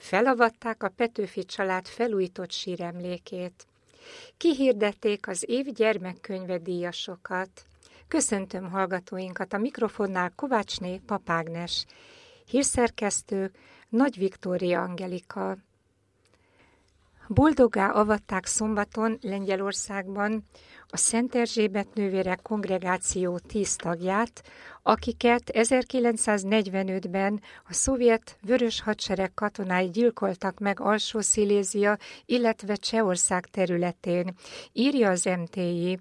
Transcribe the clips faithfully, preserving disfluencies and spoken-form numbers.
Felavatták a Petőfi család felújított síremlékét. Kihirdették az év gyermekkönyve díjasokat. Köszöntöm hallgatóinkat, a mikrofonnál Kovácsné Papágnes, hírszerkesztő Nagy Viktória Angelika. Boldoggá avatták szombaton Lengyelországban a Szent Erzsébet nővérek kongregáció tíz tagját, akiket ezerkilencszáznegyvenötben a szovjet vörös hadsereg katonái gyilkoltak meg Alsó-Szilézia, illetve Csehország területén, írja az em té i.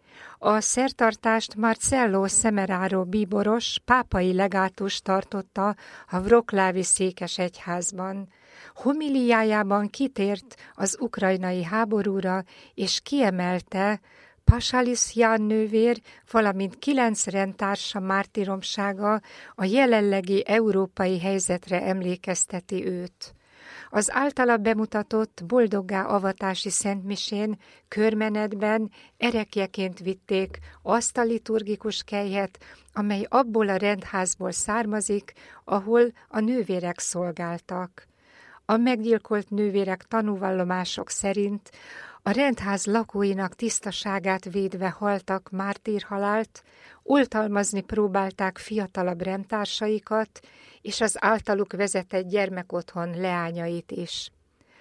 A szertartást Marcello Semeraro bíboros, pápai legátus tartotta a Wroclawi székesegyházban. Homiliájában kitért az ukrajnai háborúra, és kiemelte Pasaliszján nővér, valamint kilenc rendtársa mártíromsága a jelenlegi európai helyzetre emlékezteti őt. Az általa bemutatott boldoggá avatási szentmisén körmenetben erekjeként vitték azt a liturgikus kelyhet, amely abból a rendházból származik, ahol a nővérek szolgáltak. A meggyilkolt nővérek tanúvallomások szerint a rendház lakóinak tisztaságát védve haltak mártírhalált, oltalmazni próbálták fiatalabb rendtársaikat és az általuk vezetett gyermekotthon leányait is.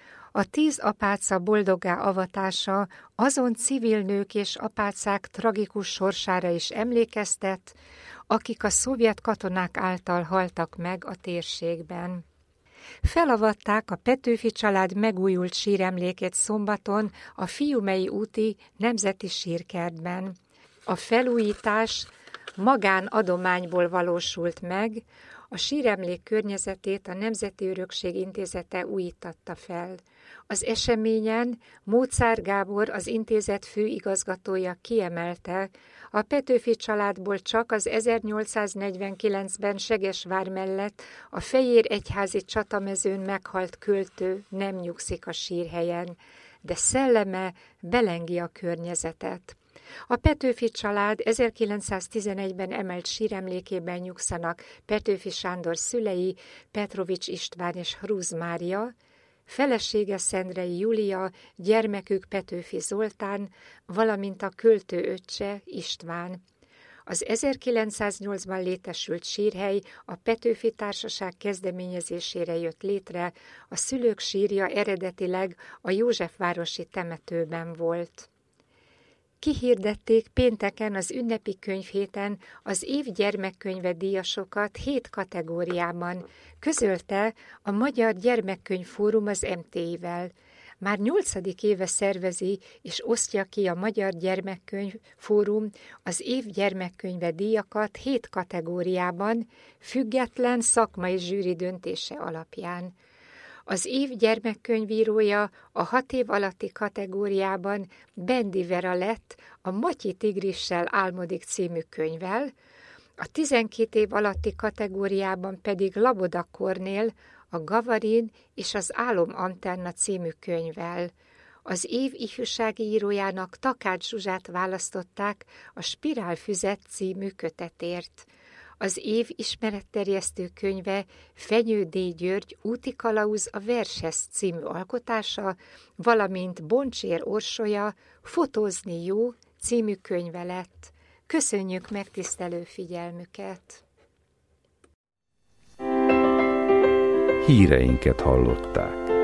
A tíz apáca boldoggá avatása azon civil nők és apácák tragikus sorsára is emlékeztet, akik a szovjet katonák által haltak meg a térségben. Felavatták a Petőfi család megújult síremlékét szombaton a Fiumei úti Nemzeti Sírkertben. A felújítás magánadományból valósult meg, a síremlék környezetét a Nemzeti Örökség Intézete újítatta fel. Az eseményen Móczár Gábor, az intézet főigazgatója kiemelte, a Petőfi családból csak az ezernyolcszáznegyvenkilencben Segesvár mellett a fejéregyházi csatamezőn meghalt költő nem nyugszik a sírhelyen, de szelleme belengi a környezetet. A Petőfi család ezerkilencszáztizenegyben emelt síremlékében nyugszanak Petőfi Sándor szülei, Petrovics István és Hrúz Mária, felesége Szendrei Júlia, gyermekük Petőfi Zoltán, valamint a költő öccse István. Az ezerkilencszáznyolcban létesült sírhely a Petőfi Társaság kezdeményezésére jött létre, a szülők sírja eredetileg a Józsefvárosi temetőben volt. Kihirdették pénteken az ünnepi könyvhéten az év gyermekkönyve díjasokat hét kategóriában, közölte a Magyar Gyermekkönyv Fórum az em té i-vel. Már nyolcadik éve szervezi és osztja ki a Magyar Gyermekkönyv Fórum az év gyermekkönyve díjakat hét kategóriában, független szakmai zsűri döntése alapján. Az év gyermekkönyvírója a hat év alatti kategóriában Bendi Vera lett a Matyi Tigrissel álmodik című könyvvel, a tizenkét év alatti kategóriában pedig Laboda Kornél a Gavarin és az Álom Antenna című könyvvel. Az év ifjúsági írójának Takács Zsuzsát választották a Spirálfüzet című kötetért. Az év ismeretterjesztő könyve Fenyő D. György Úti kalauz a vershez című alkotása, valamint Boncsér Orsolya Fotózni jó című könyve lett. Köszönjük megtisztelő figyelmüket! Híreinket hallották.